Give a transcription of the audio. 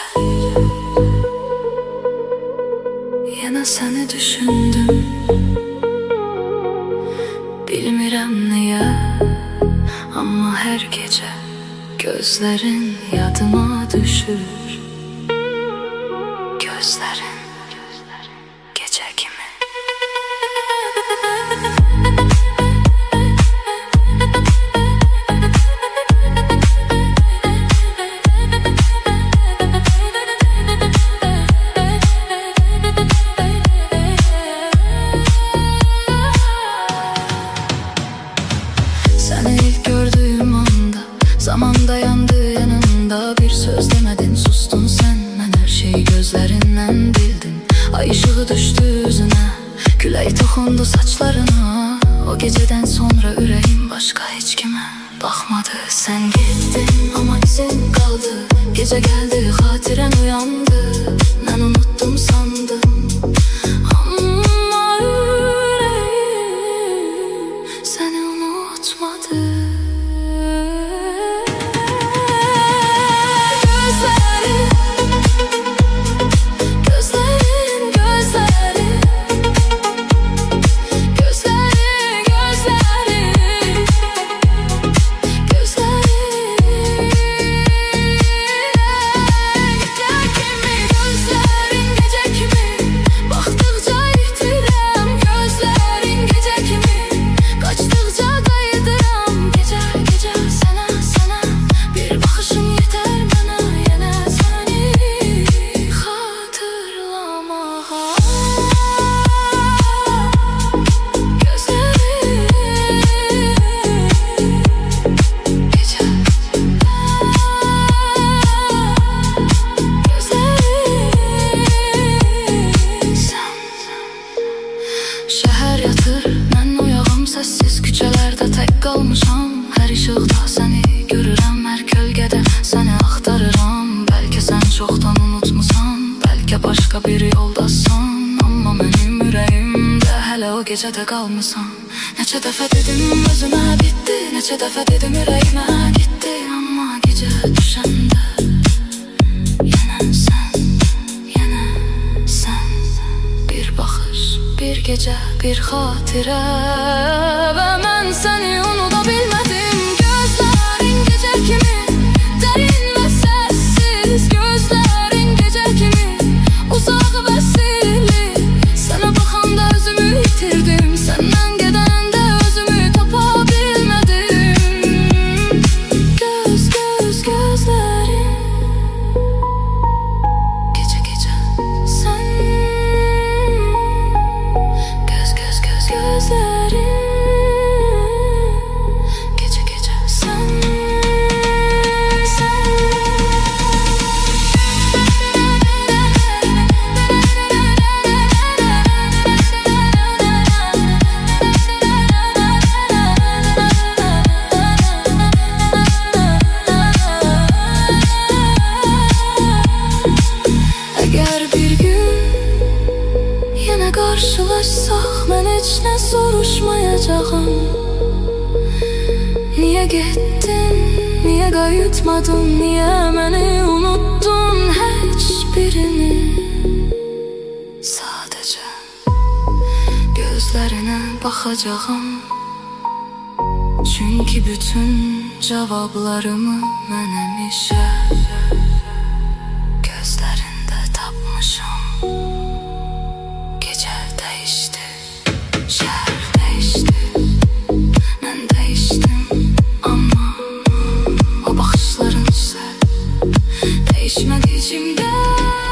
Yana seni düşündüm, bilmirəm niyə, amma hər gecə gözlərin yadıma düşür. Gözlərin gecə kimi. Seni ilk gördüğüm anda, zaman dayandı yanımda. Bir söz demedin, sustun sen, ben her şeyi gözlerinden bildim. Ay ışığı düştü yüzüne, külək toxundu saçlarına. O geceden sonra ürəyim başka hiç kime baxmadı. Sen gittin ama izin kaldı, gece geldi xatirən uyandı. Ben unuttum sandım ama ürəyim seni unutmadı. Şəhər yatır, mən uyağım, səssiz küçələrdə tək qalmışam. Hər işıqda səni görürəm, hər kölgədə səni axtarıram. Bəlkə sən çoxdan unutmusan, bəlkə başqa bir yoldasan, amma mənim ürəyimdə hələ o gecədə qalmısan. Neçə dəfə dedim özümə bitdi, neçə dəfə dedim ürəyimə getdi, amma gecə düşəndə yenə sən, yenə sən. Bir baxış, bir gecə, bir xatirə və mən səni unuda bilmədim. Gözlərin gecə kimi, dərin və səssiz. Gözlərin gecə kimi, uzaq və sirli. Sənə baxanda özümü itirdim, səndən gedəndə özümü tapa bilmədim. Göz, göz, gözlərin gecə, gecə sən. Göz, göz, göz, gözlərin gecə, gecə sən, sən. Əgər bir gün yenə qarşılaşsaq, mən heç nə soruşmayacağam. Niyə getdin, niyə qayıtmadın, niyə məni unuttun, heç birini. Sadəcə gözlərinə baxacağam, çünki bütün cavablarımı mən həmişə gözlərində tapmışam. Gecə dəyişdi, şəhər dəyişdi, mən dəyişdim, amma o baxışların isə dəyişmədi içimdə.